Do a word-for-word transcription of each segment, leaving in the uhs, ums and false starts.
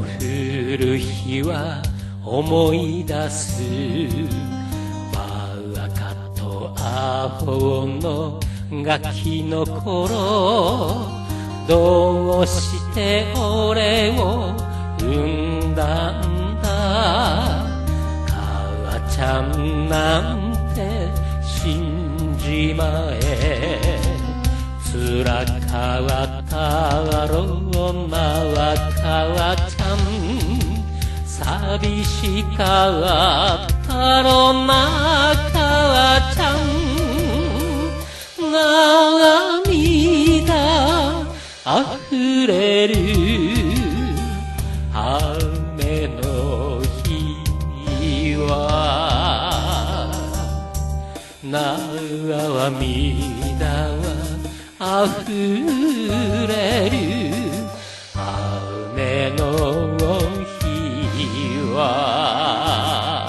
降る日は思い出すバカとアホのガキの頃どうして俺を産んだんだ母ちゃんなんて死んじまえつらかったろうな母ちゃん寂しかったろうな母ちゃん涙あふれる雨の日は涙はあふれる雨の日は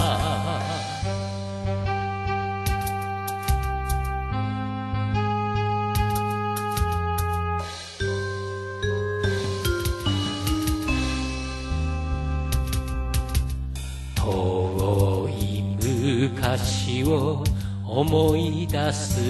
遠い昔を思い出す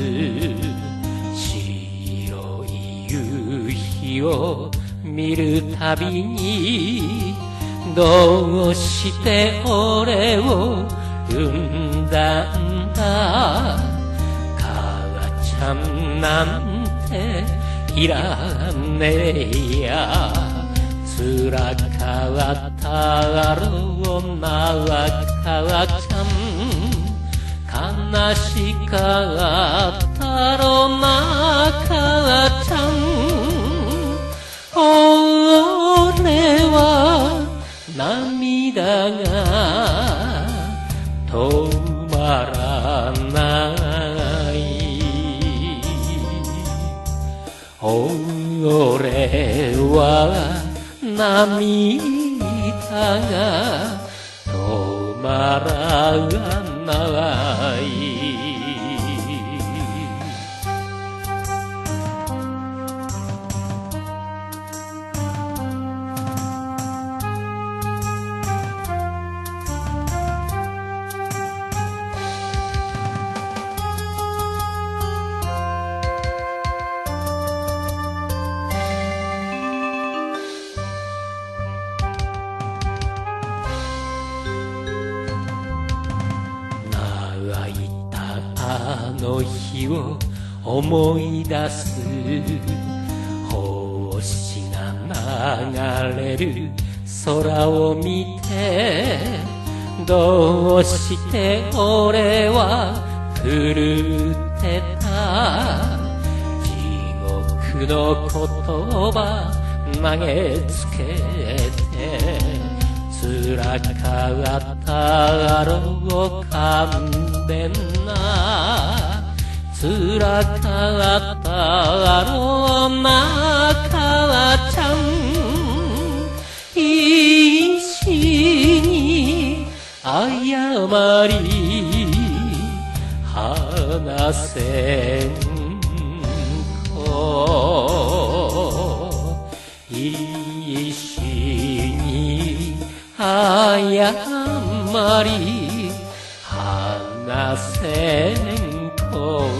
白い夕日を見るたびにどうして俺を産んだんだ母ちゃんなんていらねえやつらかったろうな母ちゃん悲しかったろうな母ちゃん俺は涙が止まらない俺は涙が止まらないあの日を思い出す星が流れる空を見てどうして俺は狂ってた地獄の言葉投げつけてつらかったろう勘弁なつらかったろうな母ちゃん石に謝り話せんと石に謝り話せんと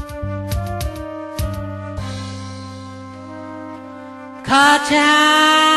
母ちゃん